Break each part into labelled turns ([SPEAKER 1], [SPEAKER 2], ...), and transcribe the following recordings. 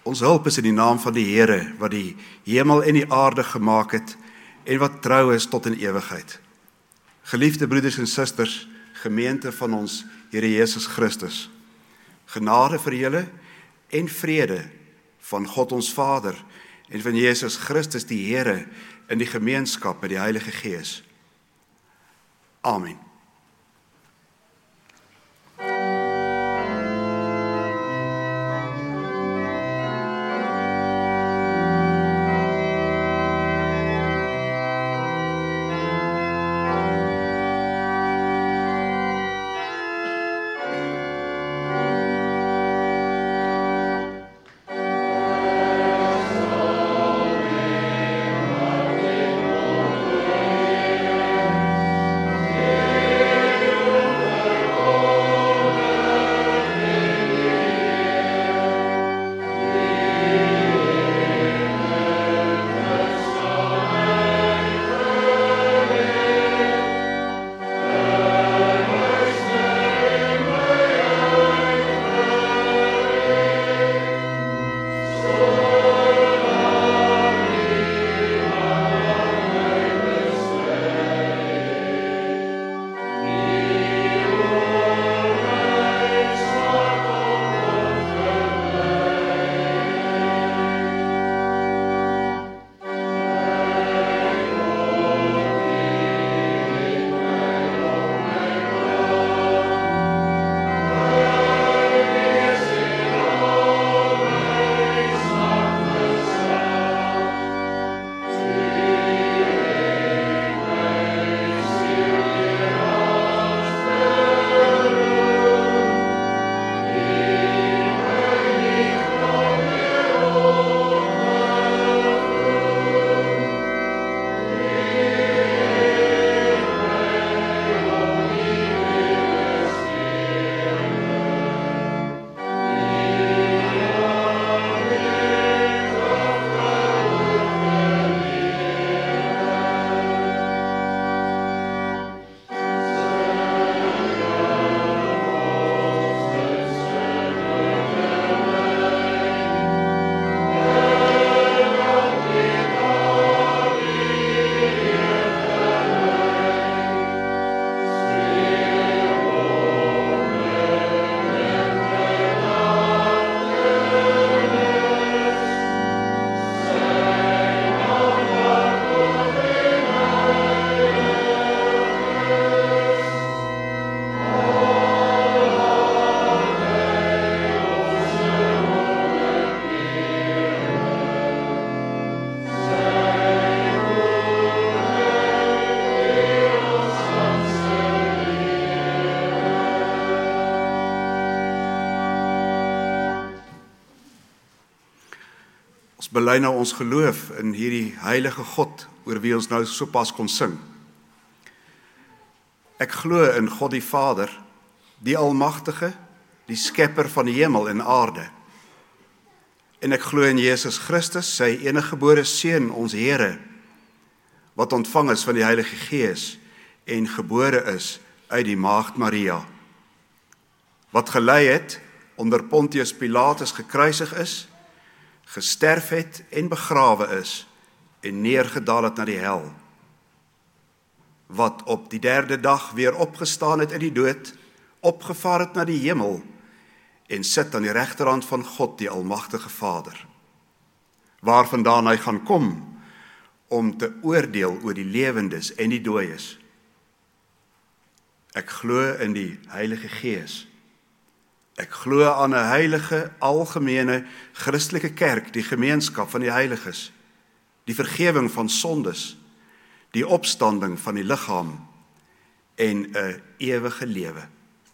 [SPEAKER 1] Ons hulp is in die naam van die Here, wat die hemel en die aarde gemaak het, en wat trou is tot in ewigheid. Geliefde broeders en susters, gemeente van ons Here Jesus Christus, genade vir julle en vrede van God ons Vader en van Jesus Christus die Here in die gemeenskap met die Heilige Gees. Amen. Ons bely nou ons geloof in hierdie heilige God, oor wie ons nou sopas kon sing. Ek glo in God die Vader, die Almagtige, die Skepper van die hemel en aarde. En ek glo in Jesus Christus, sy eniggebore Seun, ons Here, wat ontvang is van die Heilige Gees en gebore is uit die Maagd Maria, wat gelei het, onder Pontius Pilatus gekruisig is, gesterf het en begrawe is en neergedaal het na die hel, wat op die 3de dag weer opgestaan het uit die dood, opgevaar het na die hemel en sit aan die regterhand van God die Almagtige Vader, waarvandaan hy gaan kom om te oordeel oor die lewendes en die dooies. Ek glo in die Heilige Gees. Ek glo aan 'n heilige, algemene, Christelike kerk, die gemeenskap van die heiliges, die vergewing van sondes, die opstanding van die liggaam en 'n ewige lewe.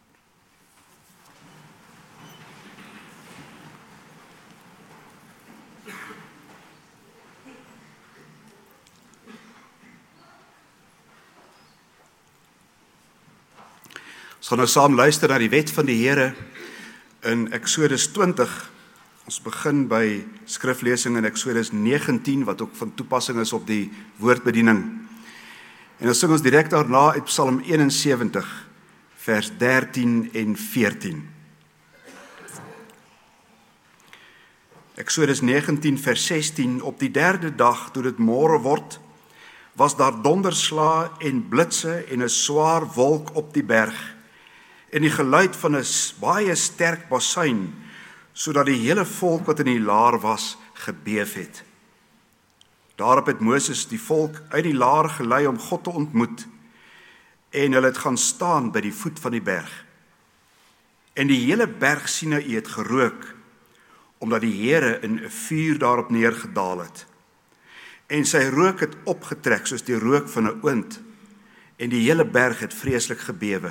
[SPEAKER 1] Ons gaan nou saam luister na die wet van die Here in Eksodus 20. Ons begin by skriflesing in Eksodus 19, wat ook van toepassing is op die woordbediening. En dan sing ons direk daarna uit Psalm 71, vers 13 en 14. Eksodus 19 vers 16, op die derde dag, toe dit môre word, was daar donderslae en blitse en 'n swaar wolk op die berg, en die geluid van 'n baie sterk basuin, sodat die hele volk wat in die laar was, gebeef het. Daarop het Moses die volk uit die laar gelei om God te ontmoet, en hulle het gaan staan by die voet van die berg. En die hele berg Sinaï het gerook, omdat die Here in 'n vuur daarop neergedaal het. En sy rook het opgetrek soos die rook van 'n oond, en die hele berg het vreeslik gebewe.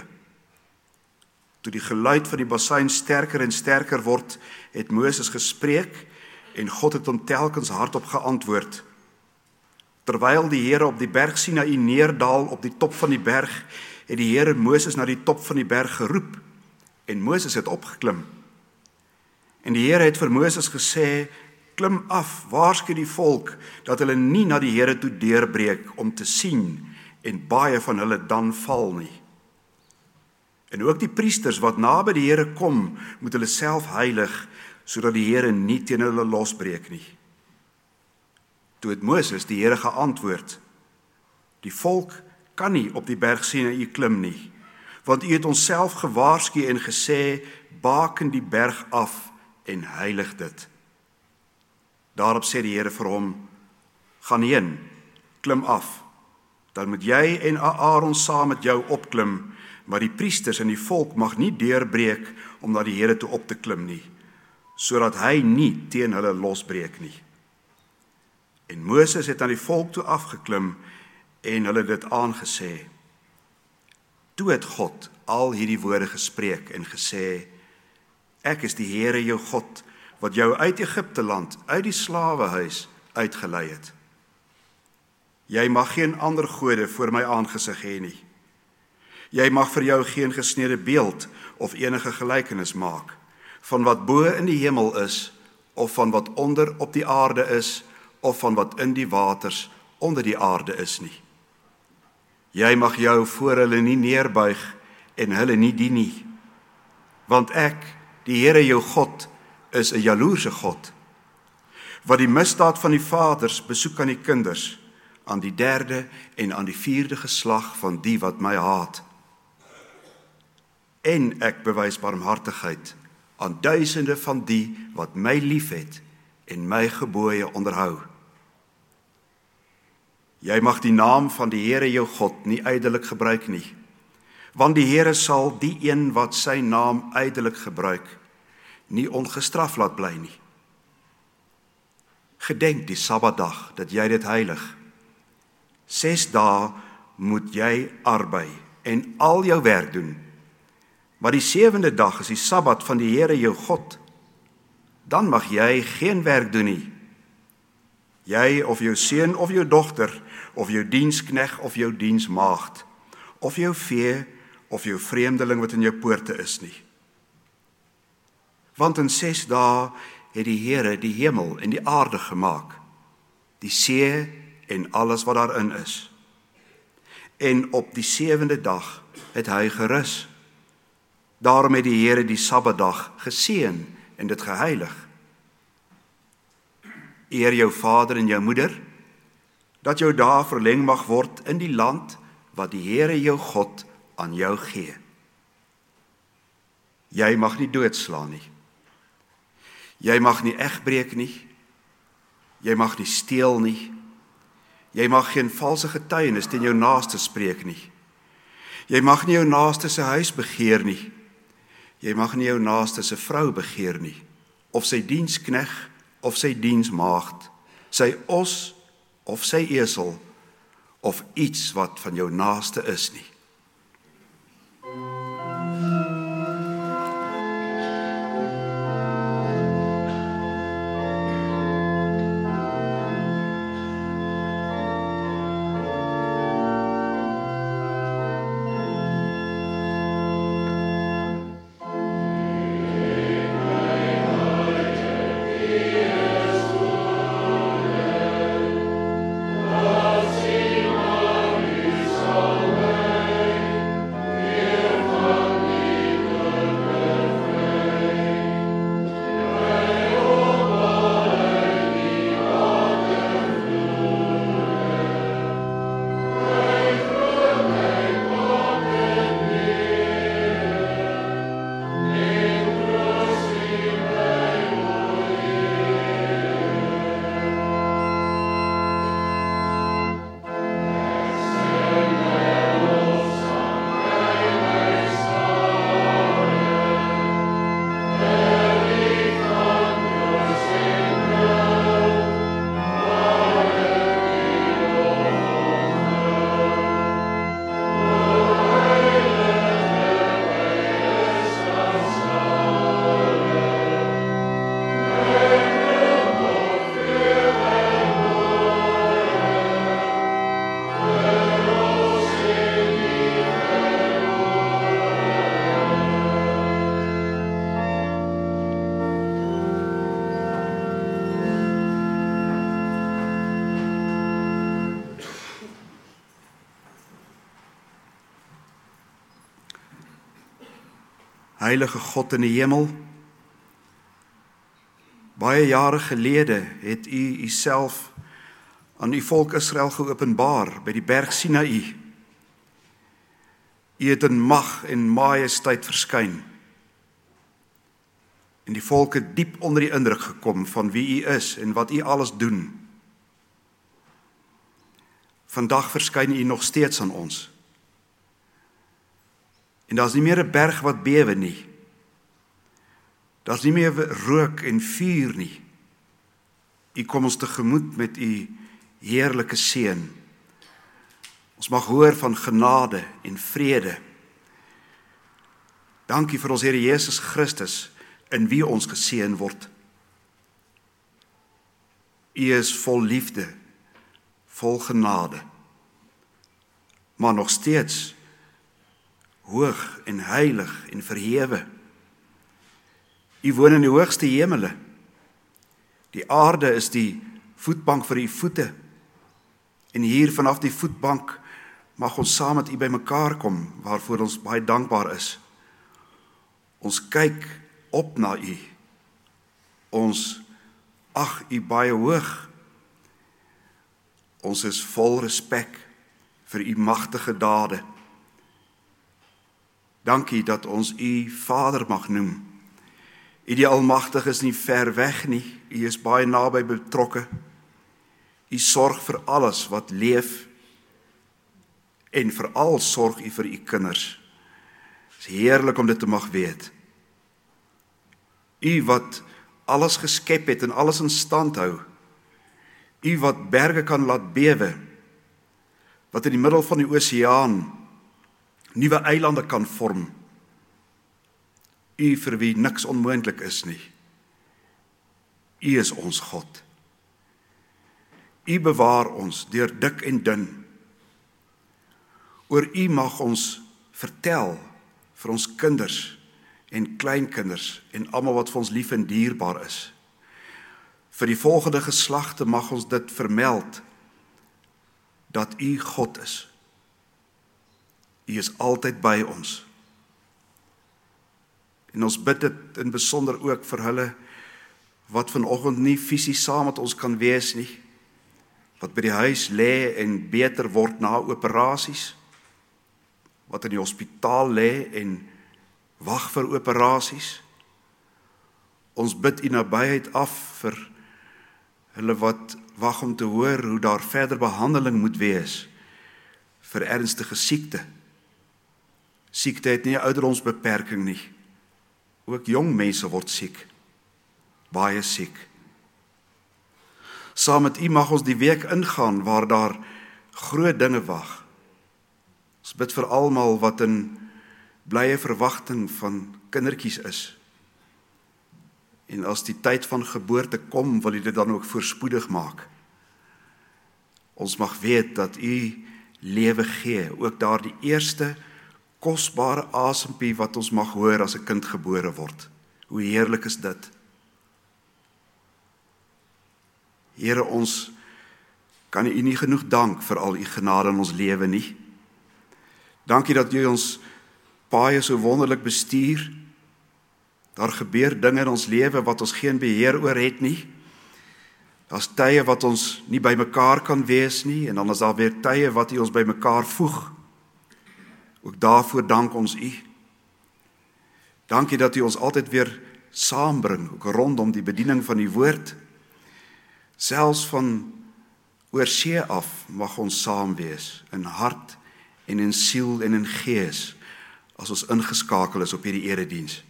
[SPEAKER 1] Toe die geluid van die basuin sterker en sterker word, het Moses gespreek, en God het hom telkens hardop geantwoord. Terwyl die Here op die berg Sinaï neerdaal op die top van die berg, het die Here Moses na die top van die berg geroep, en Moses het opgeklim. En die Here het vir Moses gesê, klim af, waarsku die volk, dat hulle nie na die Here toe deurbreek om te sien, en baie van hulle dan val nie. En ook die priesters wat naby die Here kom, moet hulle self heilig, sodat die Here nie teen hulle losbreek nie. Toe het Moses die Here geantwoord, die volk kan nie op die berg Sinaï klim nie, want u het onsself gewaarsku en gesê, baken die berg af en heilig dit. Daarop sê die Here vir hom, gaan heen, klim af, dan moet jy en Aaron saam met jou opklim, maar die priesters en die volk mag nie deurbreek om na die Here toe op te klim nie, sodat hy nie teen hulle losbreek nie. En Moses het aan die volk toe afgeklim en hulle dit aangesê. Toe het God al hierdie woorde gespreek en gesê, ek is die Here jou God, wat jou uit Egipte land, uit die slawehuis uitgelei het. Jy mag geen ander gode voor my aangesig hê nie. Jy mag vir jou geen gesnede beeld of enige gelykenis maak, van wat bo in die hemel is, of van wat onder op die aarde is, of van wat in die waters onder die aarde is nie. Jy mag jou voor hulle nie neerbuig en hulle nie dien nie, want ek, die Here jou God, is 'n jaloerse God, wat die misdaad van die vaders besoek aan die kinders, aan die derde en aan die vierde geslag van die wat my haat. En ek bewys barmhartigheid aan duisende van die wat my liefhet en my gebooie onderhou. Jy mag die naam van die Here jou God nie ydelik gebruik nie, want die Here sal die een wat sy naam ydelik gebruik, nie ongestraf laat bly nie. Gedenk die Sabbatdag, dat jy dit heilig. 6 dae moet jy arbei en al jou werk doen, maar die 7de dag is die Sabbat van die Here jou God. Dan mag jy geen werk doen nie. Jy of jou seun of jou dogter, of jou dienskneg of jou diensmaagd, of jou vee of jou vreemdeling wat in jou poorte is nie. Want in 6 dae het die Here die hemel en die aarde gemaak, die see en alles wat daarin is. En op die 7de dag het hy gerus. Daarom het die Here die Sabbatdag geseën en dit geheilig. Eer jou vader en jou moeder, dat jou dae verleng mag word in die land wat die Here jou God aan jou gee. Jy mag nie doodslaan nie. Jy mag nie egbreek nie. Jy mag nie steel nie. Jy mag geen valse getuienis teen jou naaste spreek nie. Jy mag nie jou naaste se huis begeer nie. Jy mag nie jou naaste se vrou begeer nie, of sy dienskneg, of sy diensmaagd, sy os, of sy esel, of iets wat van jou naaste is nie. Heilige God in die hemel, baie jare gelede het U Uself aan U volk Israel geopenbaar by die berg Sinaï. U het in mag en majesteit verskyn. En die volk het diep onder die indruk gekom van wie U is en wat U alles doen. Vandag verskyn U nog steeds aan ons. En daar's nie meer 'n berg wat bewe nie. Daar's nie meer rook en vuur nie. U kom ons tegemoet met U heerlike seën. Ons mag hoor van genade en vrede. Dankie vir ons Here Jesus Christus, in wie ons geseën word. U is vol liefde, vol genade, maar nog steeds hoog en heilig en verhewe. U woon in die hoogste hemele. Die aarde is die voetbank vir U voete. En hier vanaf die voetbank mag ons saam met U bymekaar kom, waarvoor ons baie dankbaar is. Ons kyk op na U. Ons ag U baie hoog. Ons is vol respek vir U magtige dade. Dankie dat ons U Vader mag noem. U die Almagtige is nie ver weg nie. U is baie naby betrokke. U sorg vir alles wat leef en veral sorg U vir U kinders. Het is heerlik om dit te mag weet. U wat alles geskep het en alles in stand hou. U wat berge kan laat bewe, wat in die middel van die oseaan nuwe eilande kan vorm. U vir wie niks onmoontlik is nie. U is ons God. U bewaar ons deur dik en dun. Oor U mag ons vertel vir ons kinders en kleinkinders en almal wat vir ons lief en dierbaar is. Vir die volgende geslagte mag ons dit vermeld, dat U God is. U is altyd by ons. En ons bid dit in besonder ook vir hulle wat vanoggend nie fisies saam met ons kan wees nie, wat by die huis lê en beter word na operasies, wat in die hospitaal lê en wag vir operasies. Ons bid U nabyheid af vir hulle wat wag om te hoor hoe daar verder behandeling moet wees vir ernstige siekte. Siekte het nie 'n ouderdomsbeperking nie. Ook jong mense word siek, baie siek. Saam met U mag ons die week ingaan waar daar groot dinge wag. Ons bid vir almal wat in blye verwagting van kindertjies is. En as die tyd van geboorte kom, wil U dit dan ook voorspoedig maak. Ons mag weet dat U lewe gee, ook daar die eerste kosbare asempie wat ons mag hoor as 'n kind gebore word. Hoe heerlik is dit. Here, ons kan U nie genoeg dank vir al U genade in ons lewe nie. Dankie dat U ons baie so wonderlik bestuur. Daar gebeur dinge in ons lewe wat ons geen beheer oor het nie. Daar's tye wat ons nie by mekaar kan wees nie, en dan is daar weer tye wat U ons by mekaar voeg. Ook daarvoor dank ons U. Dankie dat U ons altyd weer saambring, ook rondom die bediening van die woord. Selfs van oorsee af mag ons saam wees, in hart en in siel en in gees, as ons ingeskakel is op hierdie erediens.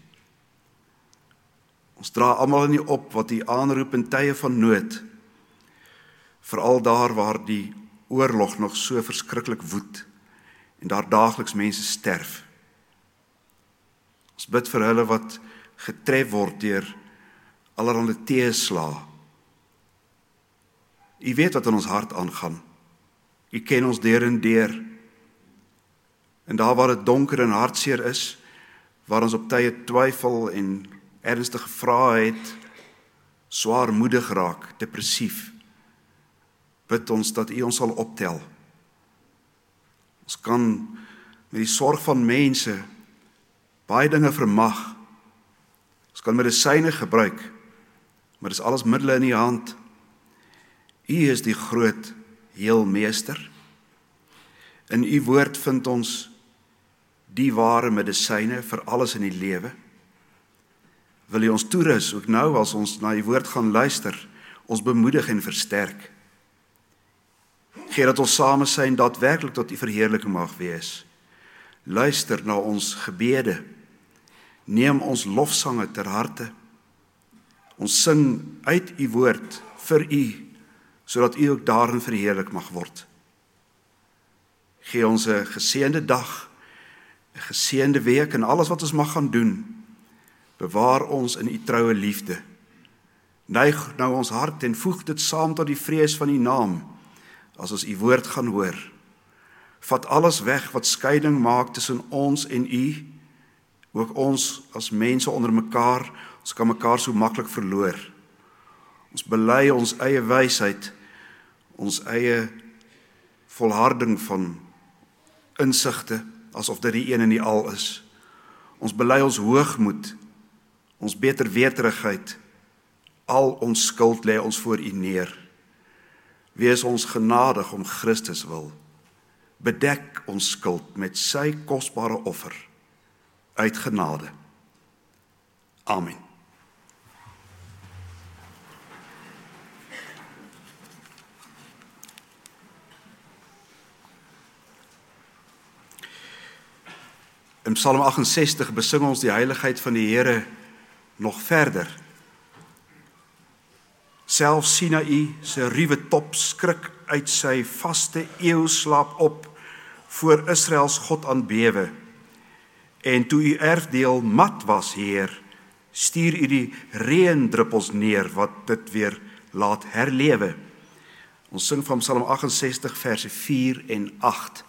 [SPEAKER 1] Ons dra almal nie op wat U aanroep in tye van nood, veral daar waar die oorlog nog so verskriklik woed, en daar daagliks mense sterf. Ons bid vir hulle wat getref word deur allerhande teeslae. U weet wat in ons hart aangaan. U ken ons deur en deur. En daar waar dit donker en hartseer is, waar ons op tye twyfel en ernstige vrae het, swaarmoedig raak, depressief, bid ons dat U ons sal optel. Ons kan met die sorg van mense baie dinge vermag. Ons kan medisyne gebruik, maar dis alles middele in die hand. U is die groot heelmeester. In u woord vind ons die ware medisyne vir alles in die lewe. Wil u ons toerus, ook nou as ons na u woord gaan luister, ons bemoedig en versterk. Gee dat ons samesyn daadwerklik tot u verheerliking mag wees. Luister na ons gebede. Neem ons lofsange ter harte. Ons sing uit u woord vir u, sodat u ook daarin verheerlik mag word. Gee ons 'n geseënde dag, 'n geseënde week en alles wat ons mag gaan doen. Bewaar ons in u troue liefde. Neig nou ons hart en voeg dit saam tot die vrees van u naam, as ons u woord gaan hoor. Vat alles weg wat skeiding maak tussen ons en u, ook ons as mense onder mekaar, ons kan mekaar so maklik verloor. Ons bely ons eie wysheid, ons eie volharding van insigte, asof dit die een en die al is. Ons bely ons hoogmoed, ons beterweterigheid, al ons skuld lê ons voor u neer. Wees ons genadig om Christus wil. Bedek ons skuld met sy kosbare offer, uit genade. Amen. In Psalm 68 besing ons die heiligheid van die Here nog verder. Selfs Sinaï se ruwe top skrik uit sy vaste eeuslaap op voor Israels God aanbewe. En toe u erfdeel mat was, Heer, stuur u die reendruppels neer wat dit weer laat herlewe. Ons sing van Psalm 68 verse 4 en 8.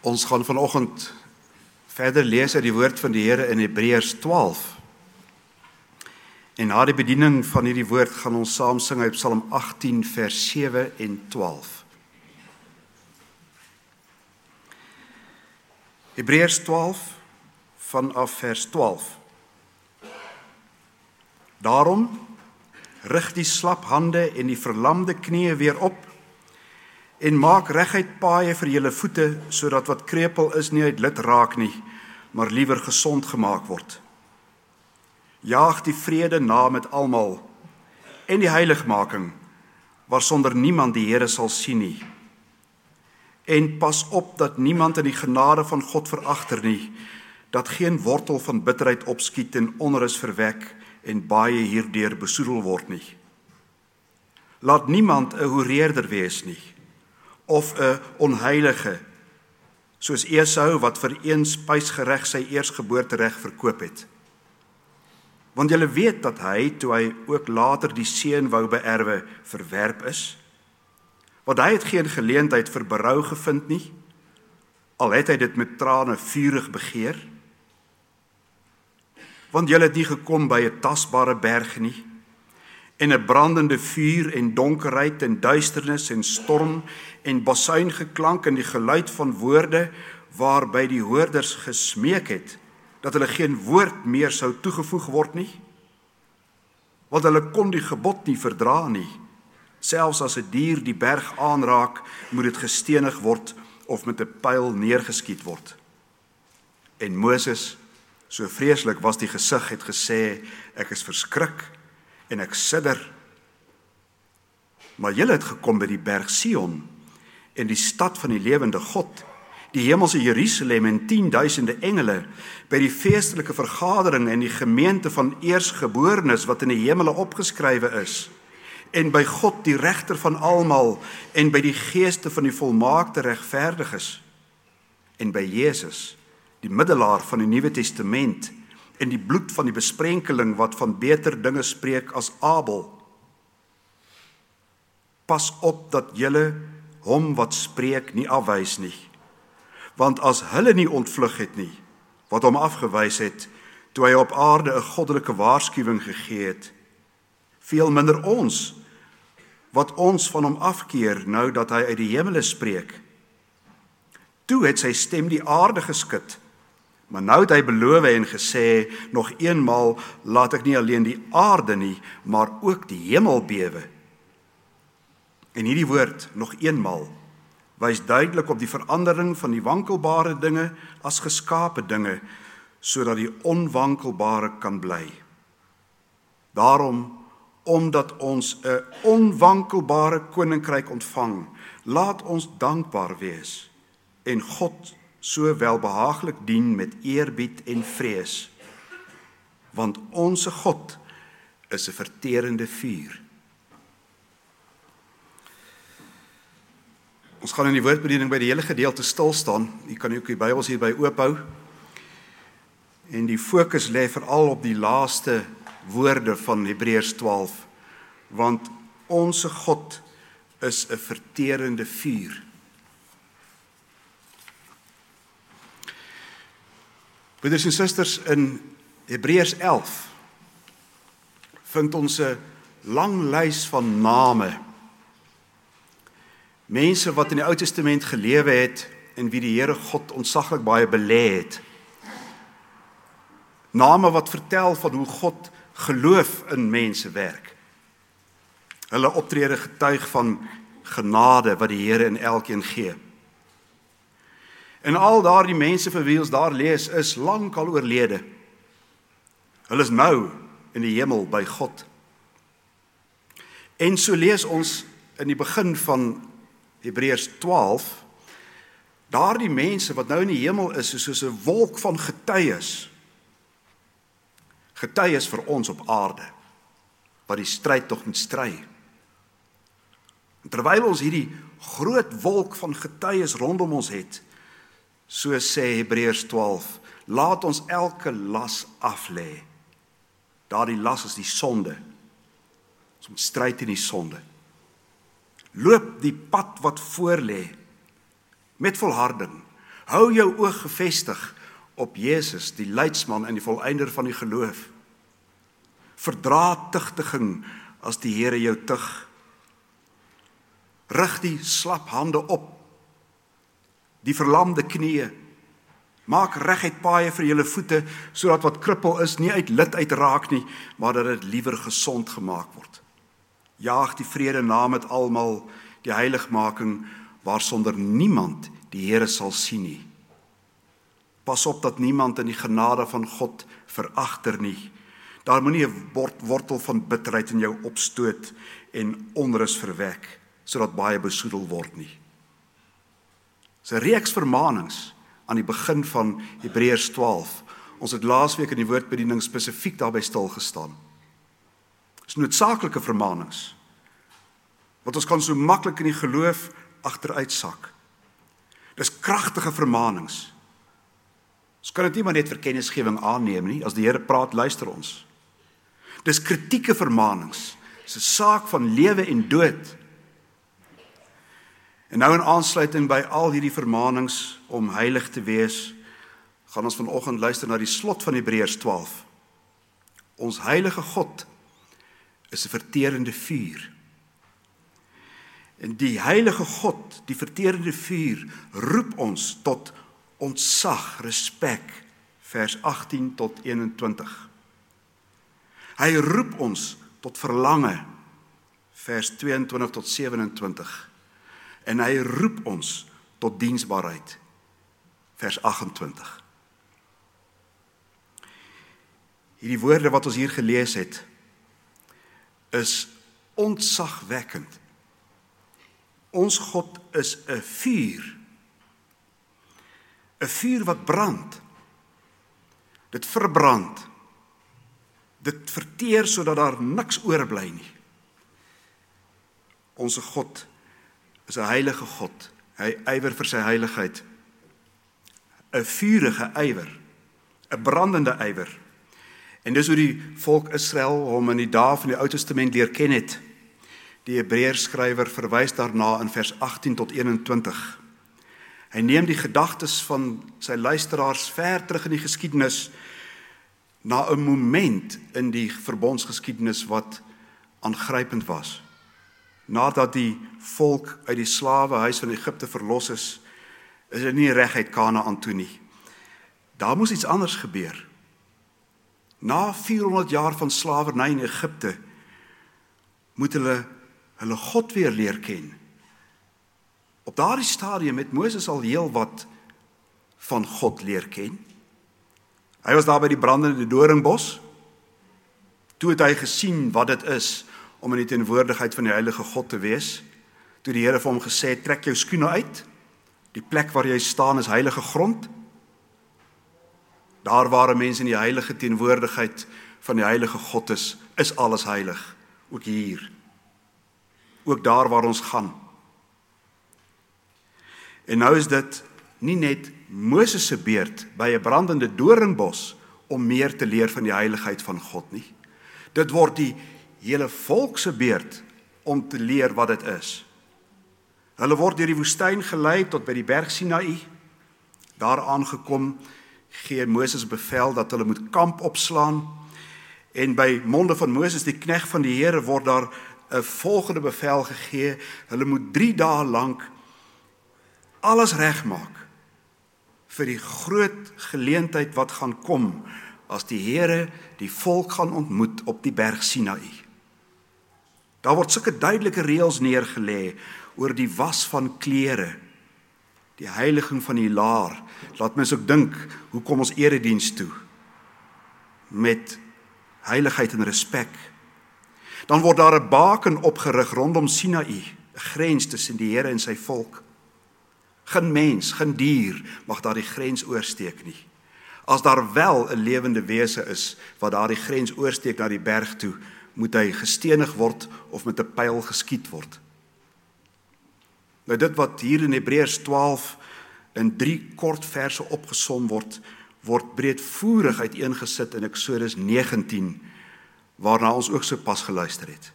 [SPEAKER 1] Ons gaan vanoggend verder lees uit die woord van die Here in Hebreërs 12. En na die bediening van hierdie woord gaan ons saam sing uit Psalm 18 vers 7 en 12. Hebreërs 12 vanaf vers 12. Daarom rig die slap hande en die verlamde knieë weer op en maak reguit paaie vir julle voete, sodat wat krepeel is nie uit lid raak nie, maar liewer gesond gemaak word. Jaag die vrede na met almal en die heiligmaking, waarsonder niemand die Here sal sien nie. En pas op dat niemand in die genade van God veragter nie, dat geen wortel van bitterheid opskiet en onrus verwek en baie hierdeur besoedel word nie. Laat niemand 'n hoereerder wees nie, of 'n onheilige, soos Esau wat vir een spysgereg sy eersgeboortereg verkoop het. Want julle weet dat hy, toe hy ook later die seun wou beerwe, verwerp is. Want hy het geen geleentheid vir berou gevind nie, al het hy dit met trane vurig begeer. Want julle het nie gekom by 'n tasbare berg nie, en 'n brandende vuur en donkerheid en duisternis en storm en basuingeklank en die geluid van woorde, waarby die hoorders gesmeek het, dat hulle geen woord meer sou toegevoeg word nie. Want hulle kon die gebod nie verdra nie. Selfs as 'n dier die berg aanraak, moet dit gestenig word of met 'n pyl neergeskiet word. En Moses, so vreeslik was die gesig, het gesê, ek is verskrik en ek sidder. Maar julle het gekom by die berg Sion en die stad van die lewende God, die hemelse Jerusalem en 10.000 engele, by die feestelike vergadering en die gemeente van eersgeborenes wat in die hemele opgeskrywe is, en by God die regter van almal, en by die geeste van die volmaakte regverdiges, en by Jesus, die middelaar van die Nuwe Testament, en die bloed van die besprenkeling wat van beter dinge spreek as Abel. Pas op dat julle hom wat spreek nie afwys nie, want as hulle nie ontvlug het nie, wat hom afgewys het, toe hy op aarde 'n goddelike waarskuwing gegee het, veel minder ons, wat ons van hom afkeer, nou dat hy uit die hemele spreek. Toe het sy stem die aarde geskud, maar nou het hy beloof en gesê, nog eenmaal laat ek nie alleen die aarde nie, maar ook die hemel bewe. En hierdie woord, nog eenmaal, wys duidelik op die verandering van die wankelbare dinge as geskape dinge, sodat die onwankelbare kan bly. Daarom, omdat ons 'n onwankelbare koninkryk ontvang, laat ons dankbaar wees en God so welbehaaglik dien met eerbied en vrees, want onse God is 'n verterende vuur. Ons gaan in die woordbediening by die hele gedeelte stil staan. U kan ook die Bybels hierby oophou. En die fokus lê veral op die laaste woorde van Hebreërs 12, want onse God is 'n verterende vuur. Broeders en susters, in Hebreërs 11 vind ons 'n lang lys van name. Mense wat in die Ou Testament gelewe het en wie die Here God ontsaglik baie belê het. Name wat vertel van hoe God geloof in mense werk. Hulle optrede getuig van genade wat die Here in elkeen gee. En al daardie mense vir wie ons daar lees, is lankal oorlede. Hulle is nou in die hemel by God. En so lees ons in die begin van Hebreërs 12, daardie mense wat nou in die hemel is soos 'n wolk van getuies. Getuies vir ons op aarde, wat die stryd nog moet stry. En terwyl ons hierdie groot wolk van getuies rondom ons het, so sê Hebreërs 12, laat ons elke las aflê. Daardie las is die sonde. Ons moet stry teen die sonde. Loop die pad wat voor lê, met volharding. Hou jou oog gefestig op Jesus, die leidsman en die volëinder van die geloof. Verdra tugtiging as die Here jou tug. Rig die slap hande op, die verlamde knieë. Maak reguit paaie vir julle voete, sodat wat krippel is nie uit lid uitraak nie, maar dat dit liewer gesond gemaak word. Jaag die vrede na met almal, die heiligmaking, waarsonder niemand die Here sal sien nie. Pas op dat niemand in die genade van God veragter nie. Daar moenie 'n wortel van bitterheid in jou opstoot en onrus verwek, sodat baie besoedel word nie. Dis 'n reeks vermaanings aan die begin van Hebreërs 12. Ons het laasweek in die woordbediening spesifiek daarby stilgestaan. Dis noodsaaklike vermaanings, want ons kan so maklik in die geloof agteruitsak. Dis kragtige vermaanings. Ons kan dit nie maar net vir kennisgewing aanneem nie. As die Here praat, luister ons. Dis kritieke vermaanings. Dis 'n saak van lewe en dood. En nou in aansluiting by al hierdie vermaanings om heilig te wees, gaan ons vanoggend luister na die slot van Hebreërs 12. Ons heilige God is 'n verterende vuur. En die heilige God, die verterende vuur, roep ons tot ontzag, respek, vers 18 tot 21. Hy roep ons tot verlange, vers 22 tot 27. En hy roep ons tot diensbaarheid, vers 28. Hierdie woorde wat ons hier gelees het, is ontzagwekkend. Ons God is 'n vuur. 'n vuur wat brand. Dit verbrand. Dit verteer sodat daar niks oorbly nie. Ons God is 'n heilige God. Hy ywer vir sy heiligheid. 'n vurige ywer, 'n brandende ywer. En dis hoe die volk Israel hom in die dae van die Ou Testament leer ken het. Die Hebreërs skrywer verwys daarna in vers 18 tot 21. Hy neem die gedagtes van sy luisteraars ver terug in die geskiedenis na 'n moment in die verbondsgeskiedenis wat aangrypend was. Nadat die volk uit die slawehuis van Egipte verlos is dit nie reguit Kanaan toe nie. Daar moes iets anders gebeur. Na 400 jaar van slawerny in Egipte moet hulle God weer leer ken. Op daardie stadium het Moses al heel wat van God leer ken. Hy was daar by die brandende doringbos. Toe het hy gesien wat dit is om in die teenwoordigheid van die heilige God te wees. Toe die Here vir hom gesê het, trek jou skoene uit. Die plek waar jy staan is heilige grond. Daar waar mense in die heilige teenwoordigheid van die heilige God is alles heilig. Ook hier. Ook daar waar ons gaan. En nou is dit nie net Moses se beurt by 'n brandende doringbos om meer te leer van die heiligheid van God nie. Dit word die hele volk se beurt om te leer wat dit is. Hulle word deur die woestyn gelei tot by die berg Sinaï. Daar aangekom gee Moses bevel dat hulle moet kamp opslaan. En by monde van Moses, die knegt van die Here, word daar 'n volgende bevel gegee. Hulle moet 3 dae lank alles regmaak vir die groot geleentheid wat gaan kom as die Here die volk gaan ontmoet op die berg Sinaï. Daar word sulke duidelike reëls neergelê oor die was van klere, die heiliging van die laar. Laat mens ook dink, hoe kom ons erediens toe? Met heiligheid en respek. Dan word daar 'n baken opgerig rondom Sinaï, 'n grens tussen die Here en sy volk. Geen mens, geen dier mag daar die grens oorsteek nie. As daar wel 'n lewende wese is wat daar die grens oorsteek na die berg toe, moet hy gestenig word of met 'n pyl geskiet word. Nou dit wat hier in Hebreërs 12 in 3 kort verse opgesom word breedvoerig uiteengesit in Eksodus 19, waarna ons ook sopas geluister het.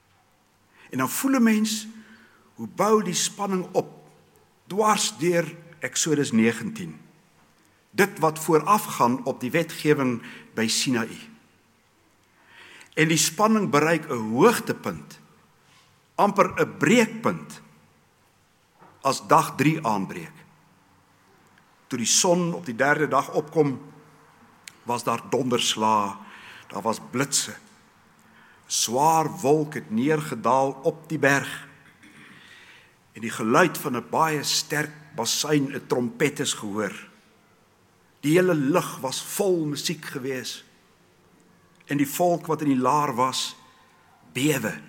[SPEAKER 1] En dan voel 'n mens, hoe bou die spanning op, dwars deur Eksodus 19. Dit wat voorafgaan op die wetgewing by Sinaï. En die spanning bereik 'n hoogtepunt, amper 'n breekpunt, as dag 3 aanbreek. Toe die son op die 3de dag opkom, was daar donderslae, daar was blitse. 'n Swaar wolk het neergedaal op die berg. En die geluid van 'n baie sterk basuin, 'n trompet is gehoor. Die hele lug was vol musiek gewees. En die volk wat in die laar was, bewe.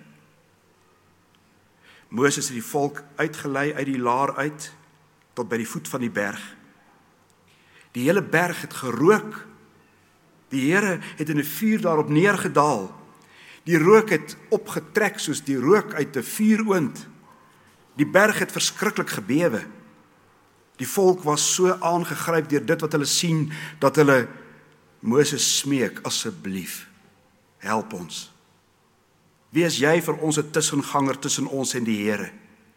[SPEAKER 1] Moses het die volk uitgelei uit die laar uit, tot by die voet van die berg. Die hele berg het gerook. Die Here het in 'n vuur daarop neergedaal. Die rook het opgetrek soos die rook uit 'n vuuroond. Die berg het verskriklik gebewe. Die volk was so aangegryp deur dit wat hulle sien, dat hulle Moses smeek, asseblief, help ons. Wees jy vir ons 'n tussenganger tussen ons en die Here.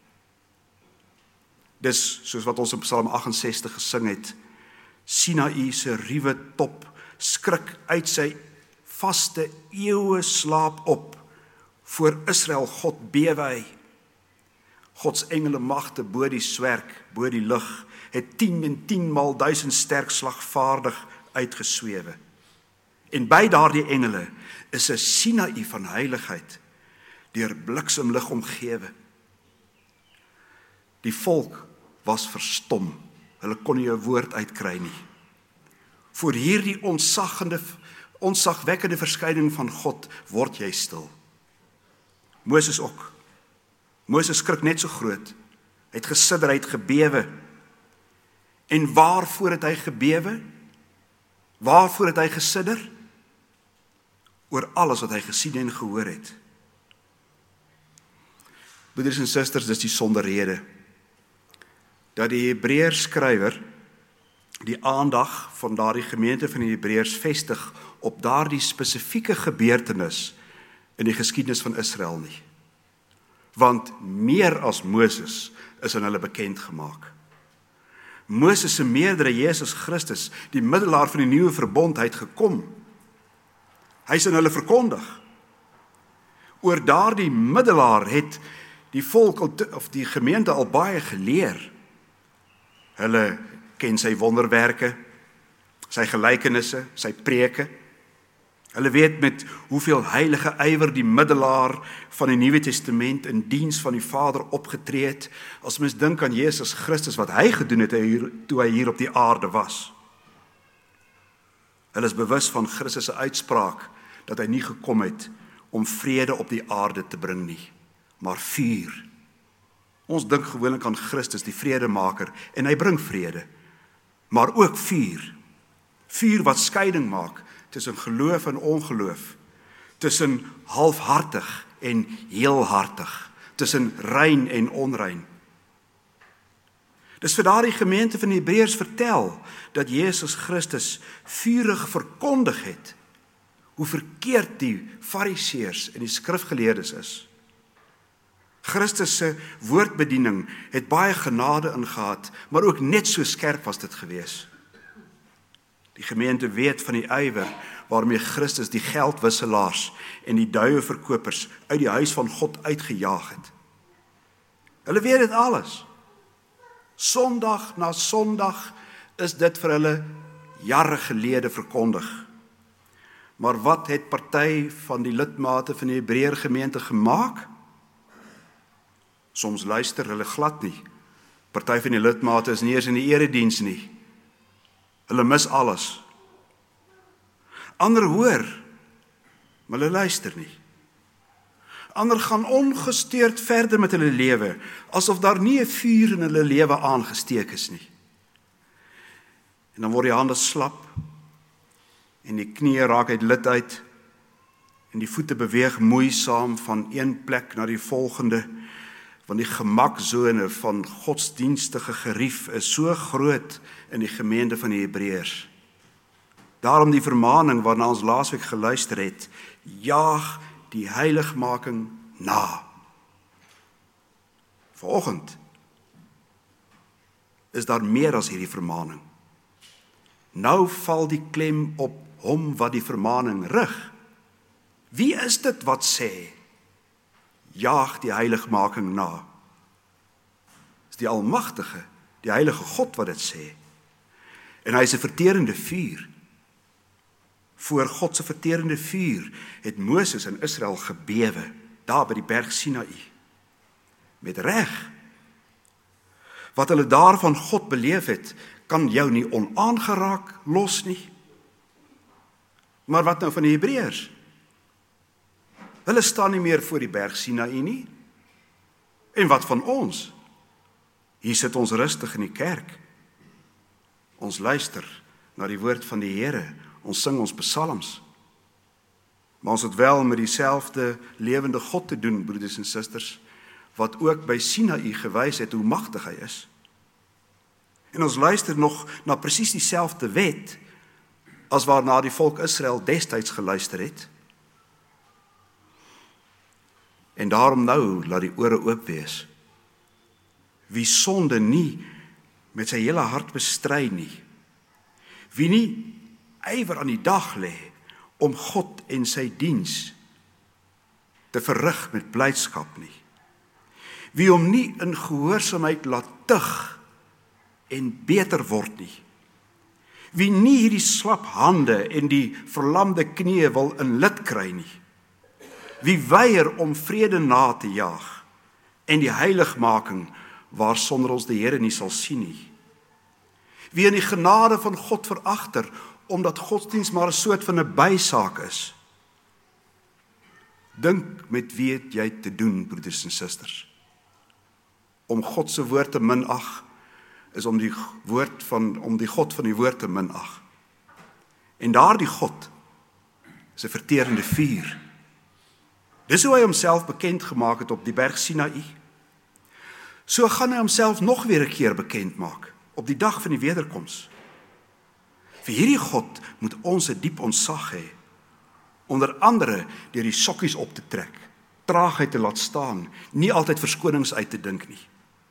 [SPEAKER 1] Dis soos wat ons in Psalm 68 gesing het. Sinaï se ruwe top skrik uit sy vaste eeue slaap op. Voor Israel God bewe hy. Gods engele magte bo die swerk, bo die lug, het 10 en 10 maal 1000 sterk slagvaardig uitgeswewe. En by daardie engele is 'n Sinaï van heiligheid, deur bliksemlig omgewe. Die volk was verstom, hulle kon nie 'n woord uitkry nie. Voor hierdie ontzagwekkende verskyning van God word jy stil. Moses ook. Moses skrik net so groot. Hy het gesidder, hy het gebewe. En waarvoor het hy gebewe? Waarvoor het hy gesidder? Oor alles wat hy gesien en gehoor het. Broeders en susters, dis die sonder rede dat die Hebreërs skrywer die aandag van daardie gemeente van die Hebreërs vestig op daardie spesifieke gebeurtenis in die geskiedenis van Israel nie. Want meer as Moses is aan hulle bekend gemaak. Moses se meerdere, Jesus Christus, die middelaar van die nuwe verbond, hy het gekom. Hy is aan hulle verkondig. Oor daardie middelaar het die volk of die gemeente al baie geleer. Hulle ken sy wonderwerke, sy gelykenisse, sy preke. Hulle weet met hoeveel heilige ywer die middelaar van die Nuwe Testament in diens van die Vader opgetree het, as mens dink aan Jesus Christus, wat hy gedoen het toe hy hier op die aarde was. Hulle is bewus van Christus se uitspraak, dat hy nie gekom het om vrede op die aarde te bring nie, maar vuur. Ons dink gewoonlik aan Christus, die vredemaker, en hy bring vrede, maar ook vuur. Vuur wat skeiding maak tussen geloof en ongeloof, tussen halfhartig en heelhartig, tussen rein en onrein. Dis vir daardie gemeente van die Hebreërs vertel dat Jesus Christus vurig verkondig het hoe verkeerd die Fariseërs en die skrifgeleerdes is. Christus se woordbediening het baie genade ingehad, maar ook net so skerp was dit gewees. Die gemeente weet van die ywer waarmee Christus die geldwisselaars en die duieverkopers uit die huis van God uitgejaag het. Hulle weet dit alles. Sondag na Sondag is dit vir hulle jare gelede verkondig. Maar wat het party van die lidmate van die Hebreër gemeente gemaak? Soms luister hulle glad nie. Party van die lidmate is nie eens in die erediens nie. Hulle mis alles. Ander hoor, maar hulle luister nie. Ander gaan ongesteurd verder met hulle lewe, asof daar nie 'n vuur in hulle lewe aangesteek is nie. En dan word die hande slap, en die knieë raak uit lid uit, en die voete beweeg moeisaam van een plek na die volgende, want die gemakzone van godsdienstige gerief is so groot in die gemeente van die Hebreërs. Daarom die vermaning waarna ons laasweek geluister het, jaag die heiligmaking na. Vanoggend is daar meer as hierdie vermaning. Nou val die klem op hom wat die vermaning rig. Wie is dit wat sê, jaag die heiligmaking na? Dis die Almagtige, die heilige God wat dit sê. En hy is 'n verterende vuur. Voor God se verterende vuur het Moses en Israel gebewe, daar by die berg Sinaï. Met reg. Wat hulle daar van God beleef het, kan jou nie onaangeraak los nie. Maar wat nou van die Hebreërs? Hulle staan nie meer voor die berg Sinaï nie. En wat van ons? Hier sit ons rustig in die kerk. Ons luister na die woord van die Here. Ons sing ons psalms. Maar ons het wel met dieselfde lewende God te doen, broeders en susters, wat ook by Sinaï gewys het hoe magtig hy is. En ons luister nog na presies dieselfde wet as waarna die volk Israel destyds geluister het. En daarom nou laat die ore oop wees. Wie sonde nie met sy hele hart bestry nie, wie nie ywer aan die dag lê om God en sy diens te verrig met blydskap nie, wie hom nie in gehoorsaamheid laat tug en beter word nie, wie nie hierdie slap hande en die verlamde knieë wil in lid kry nie, wie weier om vrede na te jaag en die heiligmaking waarsonder ons die Here nie sal sien nie, wie in die genade van God veragter omdat godsdienst maar 'n soort van 'n bysaak is. Dink met wie het jy te doen, broeders en susters? Om God se woord te minag is om die God van die woord te minag. En daardie God is 'n verterende vuur. Dis hoe hy homself bekend gemaak het op die berg Sinaï. So gaan hy homself nog weer 'n keer bekend maak op die dag van die wederkoms. Vir hierdie God moet ons 'n diep ontzag hê, onder andere deur die sokkies op te trek, traagheid te laat staan, nie altyd verskonings uit te dink nie.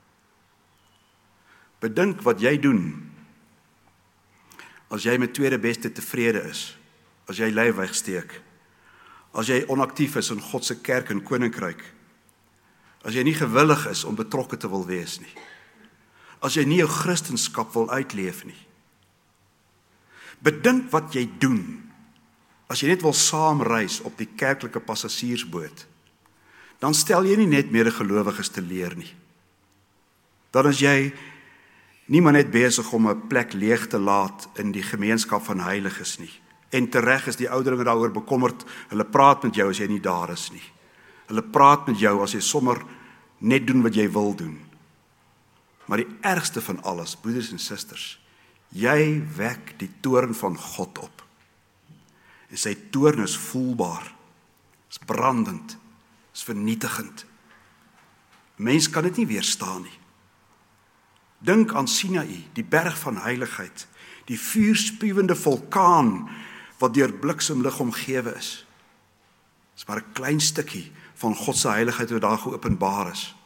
[SPEAKER 1] Bedink wat jy doen as jy met tweede beste tevrede is, as jy lyf wegsteek, as jy onaktief is in God se kerk en koninkryk, as jy nie gewillig is om betrokke te wil wees nie, as jy nie jou Christendom wil uitleef nie. Bedink wat jy doen, as jy net wil saamreis op die kerklike passasiersboot, dan stel jy nie net medegelowiges te leer nie. Dan is jy nie maar net besig om 'n plek leeg te laat in die gemeenskap van heiliges nie. En tereg is die ouderlinge daaroor bekommerd, hulle praat met jou as jy nie daar is nie. Hulle praat met jou as jy sommer net doen wat jy wil doen. Maar die ergste van alles, broeders en susters, jy wek die toorn van God op. En sy toorn is voelbaar, is brandend, is vernietigend. Mens kan dit nie weerstaan nie. Dink aan Sinaï, die berg van heiligheid, die vuurspuwende vulkaan wat deur bliksemlig omgewe is. Dit is maar 'n klein stukkie van God se heiligheid wat daar geopenbaar is.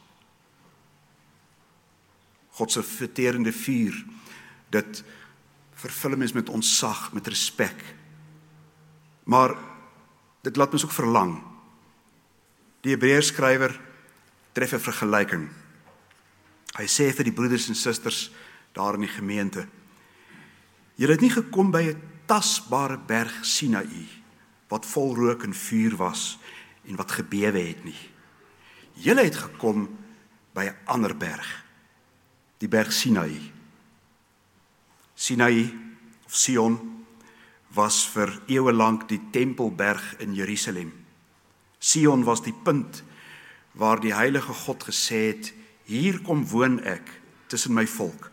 [SPEAKER 1] God se verterende vuur, dit vervul mens met ontzag, met respek. Maar dit laat mens ook verlang. Die Hebreërskrywer tref 'n vergelyking. Hy sê vir die broeders en susters daar in die gemeente, julle het nie gekom by 'n tasbare berg Sinaï, wat vol rook en vuur was en wat gebewe het nie. Julle het gekom by 'n ander berg, die berg Sinaï. Sinaï of Sion was vir eeue lank die tempelberg in Jerusalem. Sion was die punt waar die heilige God gesê het, hier kom woon ek tussen my volk.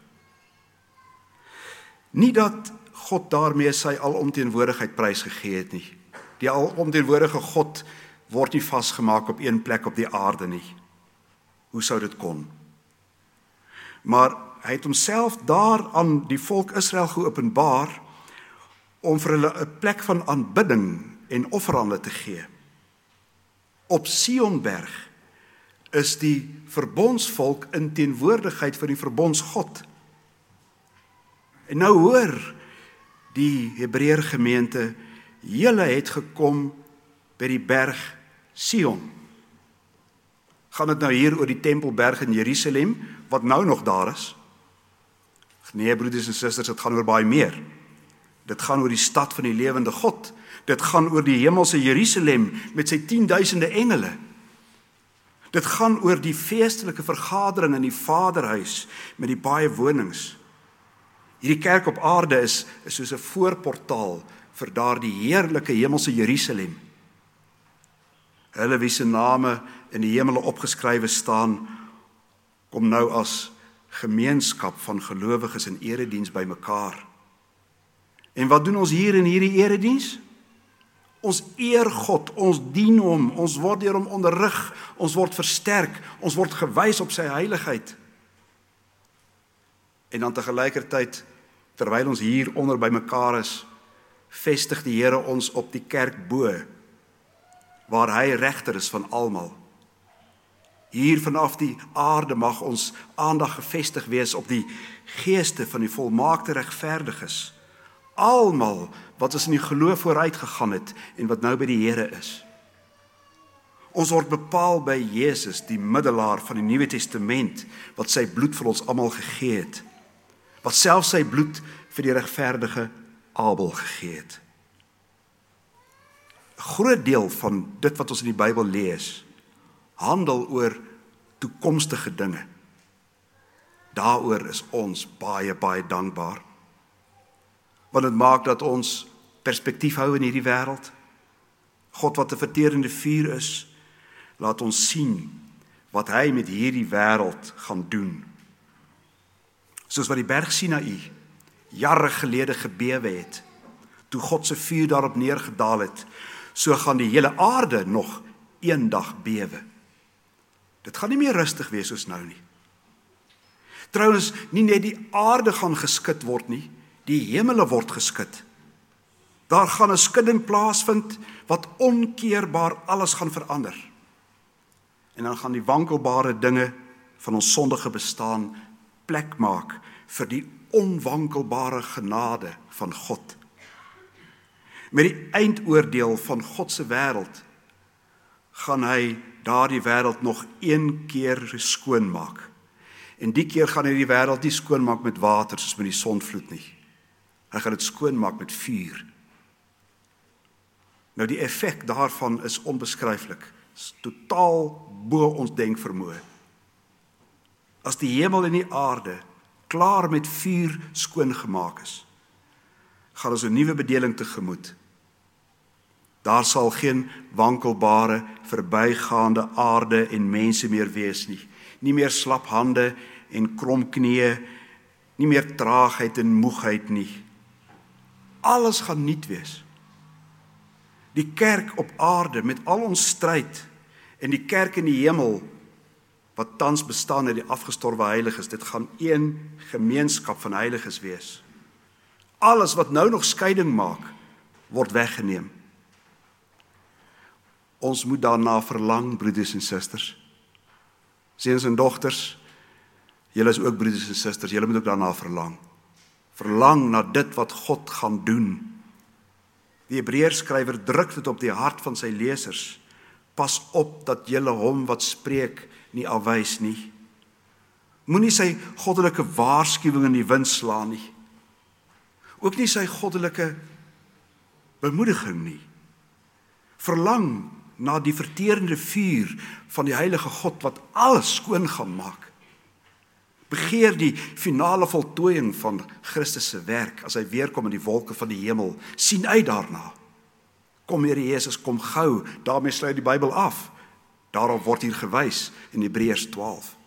[SPEAKER 1] Nie dat God daarmee sy alomteenwoordigheid prysgegee het nie. Die alomteenwoordige God word nie vasgemaak op een plek op die aarde nie. Hoe sou dit kon? Maar hy het homself daar aan die volk Israel geopenbaar om vir hulle 'n plek van aanbidding en offer aan hulle te gee. Op Sionberg is die verbondsvolk in teenwoordigheid van die verbondsgod. En nou hoor die Hebreër gemeente, julle het gekom by die berg Sion. Gaan dit nou hier oor die Tempelberg in Jerusalem, wat nou nog daar is? Nee, broeders en susters, dit gaan oor baie meer. Dit gaan oor die stad van die lewende God. Dit gaan oor die hemelse Jerusalem met sy 10.000 engele. Dit gaan oor die feestelike vergadering in die Vaderhuis met die baie wonings. Hierdie kerk op aarde is soos 'n voorportaal vir daardie heerlike hemelse Jerusalem. Hulle wie se name in die hemele opgeskrywe staan, kom nou as gemeenskap van gelowiges in erediens by mekaar. En wat doen ons hier in hierdie erediens? Ons eer God, ons dien hom, ons word deur hom onderrig, ons word versterk, ons word gewys op sy heiligheid. En dan tegelykertyd, terwyl ons hier onder by mekaar is, vestig die Here ons op die kerk bo, waar hy regter is van almal. Hier vanaf die aarde mag ons aandag gefestig wees op die geeste van die volmaakte regverdiges. Almal wat ons in die geloof vooruit gegaan het en wat nou by die Here is. Ons word bepaal by Jesus, die middelaar van die Nuwe Testament, wat sy bloed vir ons almal gegee het. Wat selfs sy bloed vir die regverdige Abel gegee het. 'n Groot deel van dit wat ons in die Bybel lees, handel oor toekomstige dinge. Daaroor is ons baie, baie dankbaar. Want dit maak dat ons perspektief hou in hierdie wêreld. God wat 'n verterende vuur is, laat ons sien wat hy met hierdie wêreld gaan doen. Soos wat die berg Sinaï jare gelede gebewe het, toe God se vuur daarop neergedaal het, so gaan die hele aarde nog eendag bewe. Dit gaan nie meer rustig wees soos nou nie. Trouwens, nie net die aarde gaan geskit word nie, die hemele word geskit. Daar gaan 'n skudding plaasvind wat onkeerbaar alles gaan verander. En dan gaan die wankelbare dinge van ons sondige bestaan plek maak vir die onwankelbare genade van God. Met die eindoordeel van God se wêreld gaan hy daardie wêreld nog een keer skoonmaak. En die keer gaan hy die wêreld nie skoonmaak met water soos met die sonvloed nie. Hy gaan dit skoonmaak met vuur. Nou die effek daarvan is onbeskryflik. Is totaal bo ons denkvermoë. As die hemel en die aarde klaar met vuur skoongemaak is, gaan ons 'n nuwe bedeling tegemoet. Daar sal geen wankelbare, verbygaande aarde en mense meer wees nie. Nie meer slap hande en krom knieë, nie meer traagheid en moegheid nie. Alles gaan nuut wees. Die kerk op aarde met al ons stryd en die kerk in die hemel wat tans bestaan uit die afgestorwe heiliges, dit gaan een gemeenskap van heiliges wees. Alles wat nou nog skeiding maak, word weggeneem. Ons moet daarna verlang, broeders en susters. Seuns en dogters, julle is ook broeders en susters, julle moet ook daarna verlang. Verlang na dit wat God gaan doen. Die Hebreërskrywer druk dit op die hart van sy lesers. Pas op dat julle hom wat spreek nie afwys nie. Moenie sy goddelike waarskuwing in die wind slaan nie. Ook nie sy goddelike bemoediging nie. Verlang na die verterende vuur van die heilige God wat alles skoon gaan maak. Begeer die finale voltooiing van Christus se werk as hy weerkom in die wolke van die hemel. Sien uit daarna. Kom Here Jesus, kom gou. Daarmee sluit die Bybel af. Daarop word hier gewys in Hebreërs 12.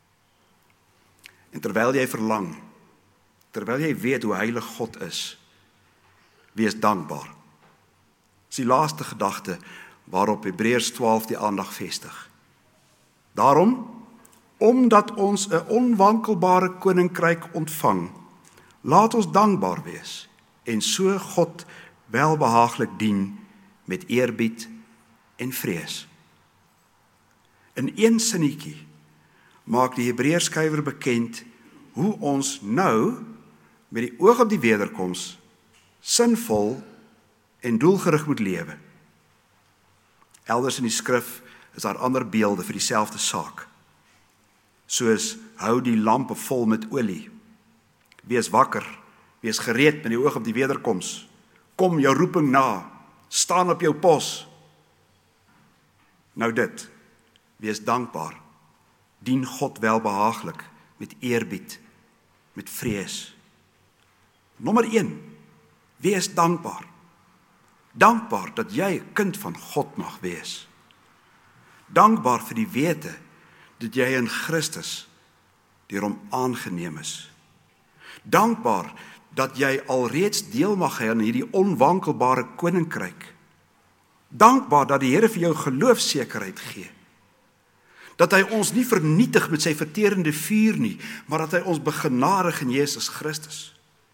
[SPEAKER 1] En terwyl jy verlang, terwyl jy weet hoe heilig God is, wees dankbaar. Dis die laaste gedagte waarop Hebreërs 12 die aandag vestig. Daarom, omdat ons 'n onwankelbare koninkryk ontvang, laat ons dankbaar wees en so God welbehaaglik dien met eerbied en vrees. In een sinnetjie maak die Hebreërskrywer bekend hoe ons nou met die oog op die wederkoms sinvol en doelgerig moet lewe. Elders in die skrif is daar ander beelde vir dieselfde saak. Soos hou die lampe vol met olie. Wees wakker, wees gereed met die oog op die wederkoms. Kom jou roeping na, staan op jou pos. Nou dit, wees dankbaar, dien God welbehaaglik, met eerbied, met vrees. Nommer 1, wees dankbaar. Dankbaar dat jy 'n kind van God mag wees. Dankbaar vir die wete dat jy in Christus deur hom aangeneem is. Dankbaar dat jy alreeds deel mag hê aan hierdie onwankelbare koninkryk. Dankbaar dat die Here vir jou geloofsekerheid gee. Dat hy ons nie vernietig met sy verterende vuur nie, maar dat hy ons begenadig in Jesus Christus.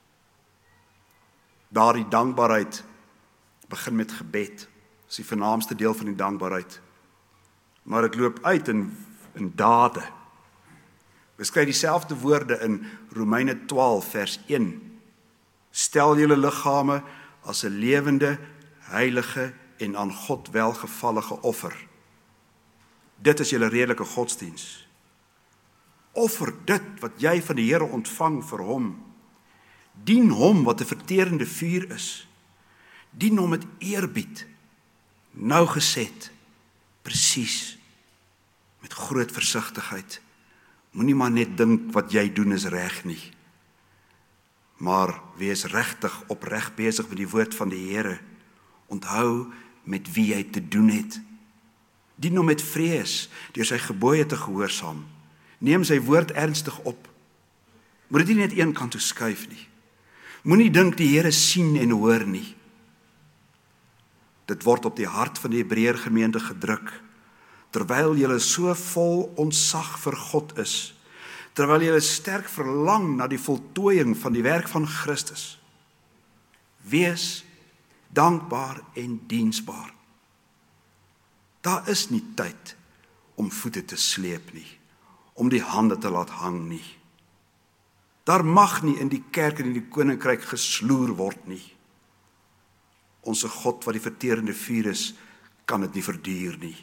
[SPEAKER 1] Daardie dankbaarheid begin met gebed. Dis die vernaamste deel van die dankbaarheid. Maar dit loop uit in dade. Beskryf dieselfde woorde in Romeine 12 vers 1. Stel julle liggame as 'n lewende, heilige en aan God welgevallige offer. Dit is julle redelike godsdiens. Offer dit wat jy van die Here ontvang vir hom. Dien hom wat 'n verterende vuur is. Dien hom met eerbied, nougeset, presies, met groot versigtigheid. Moenie maar net dink wat jy doen is reg nie. Maar wees regtig opreg besig met die woord van die Here. Onthou met wie jy te doen het. Dien hom met vrees, deur sy gebooie te gehoorsaam. Neem sy woord ernstig op. Moet dit nie net een kant toe skuif nie. Moenie dink die Here sien en hoor nie. Dit word op die hart van die Hebreër gemeente gedruk, terwyl julle so vol ontzag vir God is, terwyl julle sterk verlang na die voltooiing van die werk van Christus. Wees dankbaar en diensbaar. Daar is nie tyd om voete te sleep nie, om die hande te laat hang nie. Daar mag nie in die kerk en in die koninkryk gesloer word nie. Onse God wat die verterende vuur is, kan dit nie verduur nie.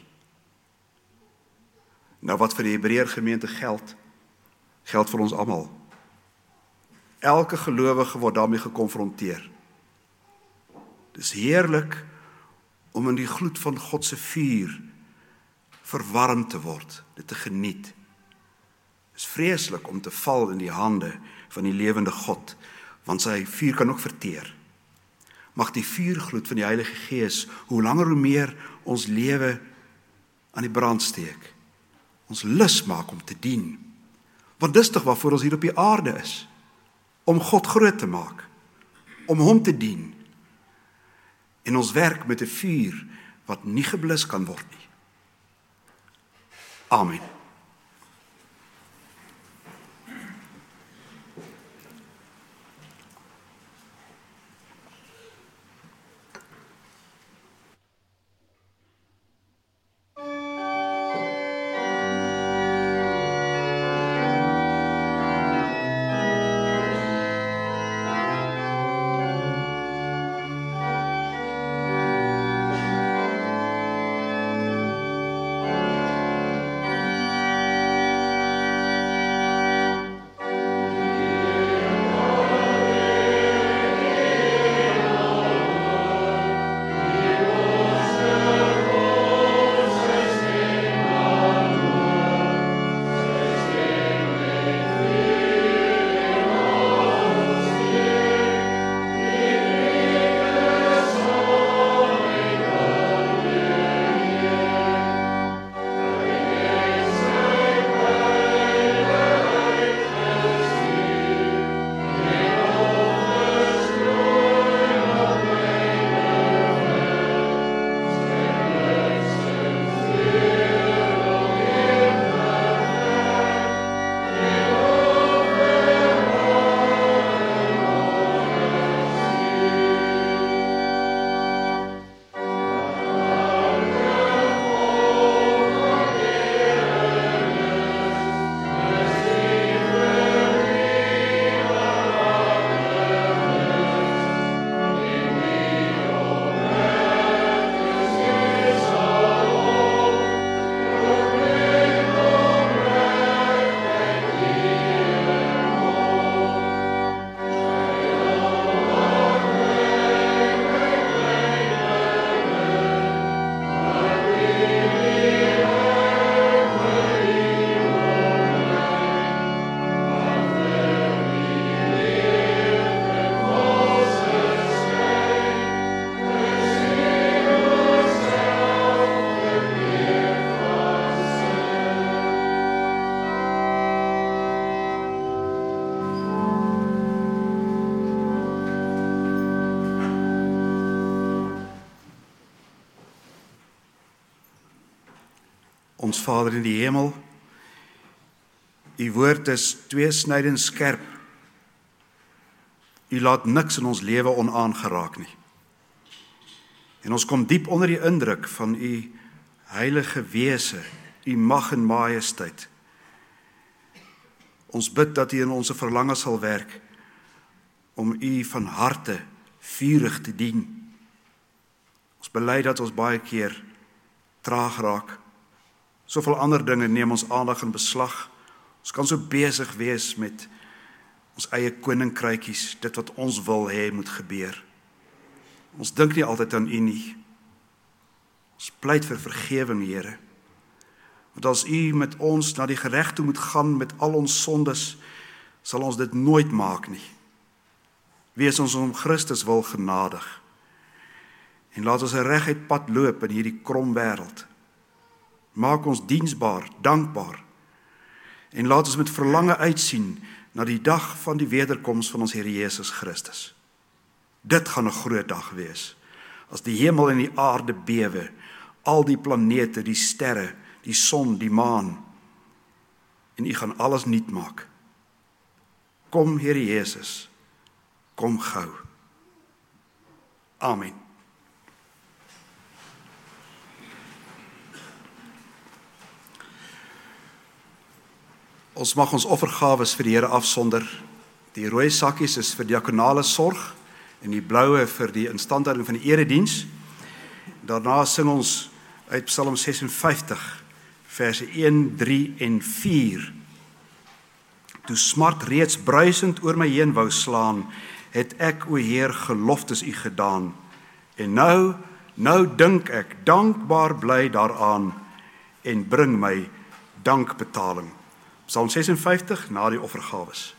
[SPEAKER 1] Nou wat vir die Hebreër gemeente geld vir ons almal. Elke gelowige word daarmee gekonfronteer. Dis heerlik om in die gloed van God se vuur verwarm te word, dit te geniet. Dis vreeslik om te val in die hande van die lewende God, want sy vuur kan ook verteer. Mag die vuurgloed van die Heilige Gees hoe langer hoe meer ons lewe aan die brand steek. Ons lus maak om te dien. Want dis tog waarvoor ons hier op die aarde is. Om God groot te maak. Om hom te dien. En ons werk met 'n vuur wat nie geblus kan word nie. Amen. ons Vader in die hemel, U woord is tweesnydend skerp. U laat niks in ons lewe onaangeraak nie. En ons kom diep onder die indruk van U heilige wese, U mag en majesteit. Ons bid dat U in ons verlange sal werk om U van harte vurig te dien. Ons bely dat ons baie keer traag raak. Soveel ander dinge neem ons aandag in beslag. Ons kan so besig wees met ons eie koninkrykies, dit wat ons wil hê moet gebeur. Ons dink nie altyd aan U nie. Ons pleit vir vergewing, Here. Want as U met ons na die gereg toe moet gaan met al ons sondes, sal ons dit nooit maak nie. Wees ons om Christus wil genadig. En laat ons 'n reguit pad loop in hierdie krom wêreld. Maak ons diensbaar, dankbaar. En laat ons met verlange uitsien na die dag van die wederkoms van ons Here Jesus Christus. Dit gaan 'n groot dag wees. As die hemel en die aarde bewe, al die planete, die sterre, die son, die maan. En U gaan alles nuut maak. Kom, Here Jesus, kom gou. Amen. Ons mag ons offergawes vir die Here afsonder. Die rooi sakkies is vir diakonale sorg en die bloue vir die instandhouding van die erediens. Daarna sing ons uit Psalm 56, verse 1, 3 en 4. Toe smart reeds bruisend oor my heen wou slaan, het ek, o Heer, geloftes U gedaan. En nou dink ek dankbaar bly daaraan en bring my dankbetaling. Psalm 56 na die offergawes.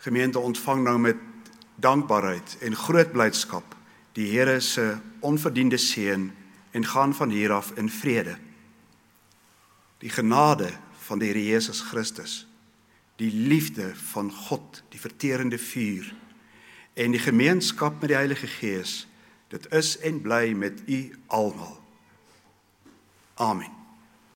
[SPEAKER 1] Gemeente, ontvang nou met dankbaarheid en groot blydskap die Here se onverdiende seën en gaan van hier af in vrede. Die genade van die Here Jesus Christus, die liefde van God, die verterende vuur, en die gemeenskap met die Heilige Gees, dit is en bly met u almal. Amen.